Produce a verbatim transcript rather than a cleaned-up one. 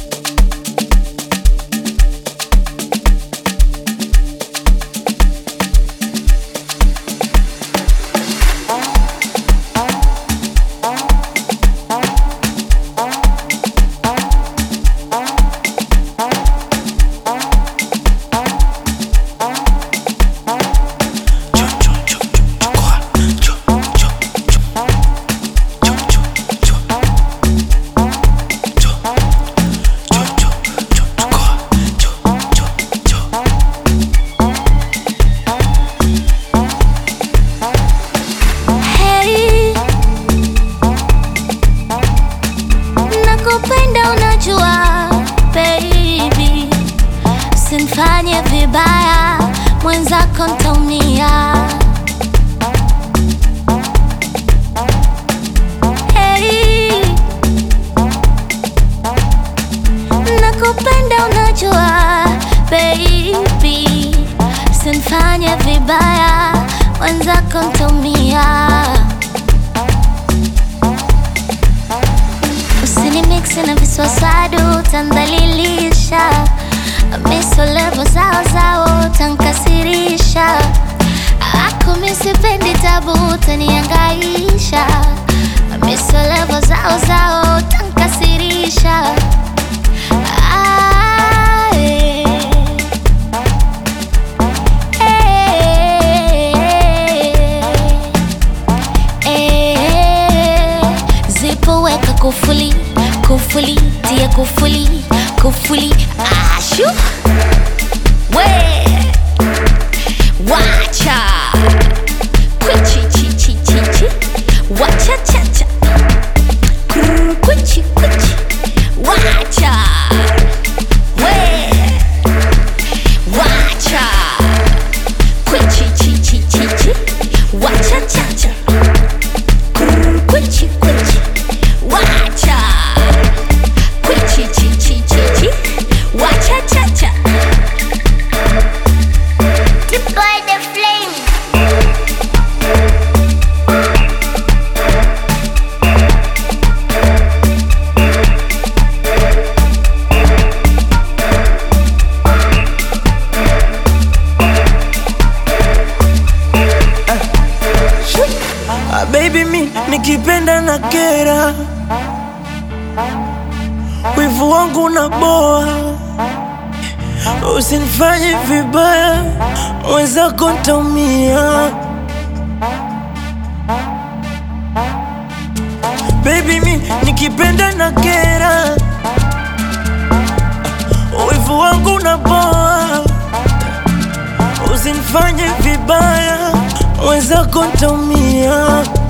Usinifanye vibaya, mwenzako ntaumia. Hey, nakupenda unajua baby. Usinifanye vibaya, mwenzako ntaumia. Usinimix na viswaswadu, utandhalilisha. Miso levo zao zao, utankasirisha. Ako misipendi tabu, utaniangaisha. Miso levo zao zao, utankasirisha. Ah, eh. Eh, eh. Zipo weka kufuli, kufuli, tia kufuli, kufuli. Ashu we wacha kwichi chi chi chi chi wacha cha cha kwichi kwichi wacha we wacha kwichi chi chi chi chi wacha cha cha kwichi kwichi wacha kwichi chi chi chi chi wacha cha cha. Deploy the flame. Ah, baby mi nikipenda na kera, wivu wangu na boa. Usinifanye vibaya, mwenzako ntaumia. Baby mi nikipenda na kera, wivu wangu na boa. Usinifanye vibaya, mwenzako ntaumia.